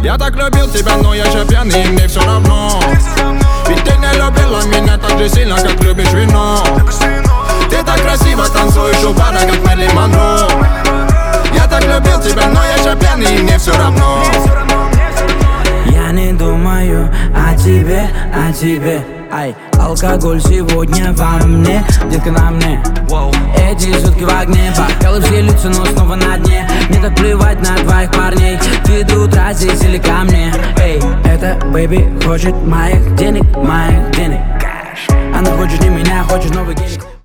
Я так любил тебя, но я же пьяный, и мне все равно. Ведь ты не любила меня так же сильно, как любишь вино. Ты так красиво танцуешь у бара, как Мэрилин Монро. Я так любил тебя, но я же пьяный, и мне все равно. Я не думаю о тебе, ай, алкоголь сегодня во мне, детка на мне. Эти сутки в огне, бокалы все лица, но снова на дне. Мне так плевать на твоих парней, ты до утра здесь или ко мне. Эй, эта бэйби хочет моих денег. Она хочет не меня, хочет новый гелик.